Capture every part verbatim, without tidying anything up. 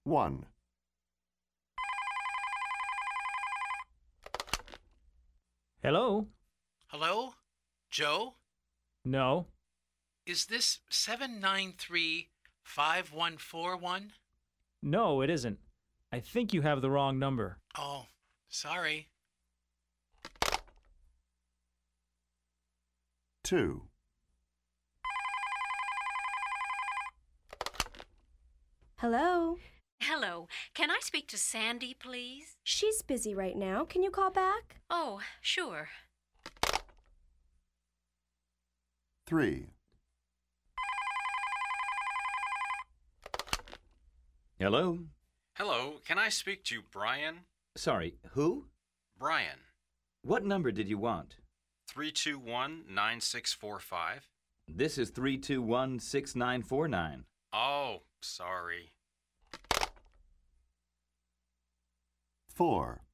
one. Hello? Hello? Joe? No. Is this seven nine three, five one four one? No, it isn't. I think you have the wrong number. Oh, sorry. two. Hello? Hello. Can I speak to Sandy, please? She's busy right now. Can you call back? Oh, sure. three. Hello? Hello, can I speak to Brian? Sorry, who? Brian. What number did you want? three two one, nine six four five. This is three two one, six nine four nine. Oh, sorry. four.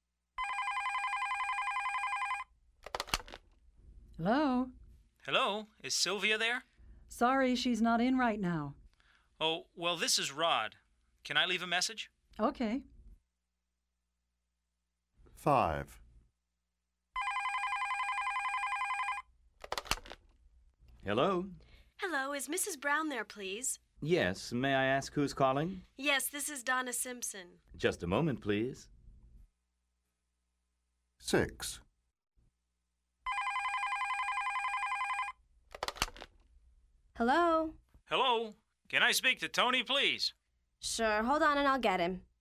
Hello? Hello? Is Sylvia there? Sorry, she's not in right now. Oh, well, this is Rod. Can I leave a message? Okay. five. Hello? Hello, is Missus Brown there, please? Yes, may I ask who's calling? Yes, this is Donna Simpson. Just a moment, please. six. Hello? Hello? Can I speak to Tony, please? Sure, hold on and I'll get him.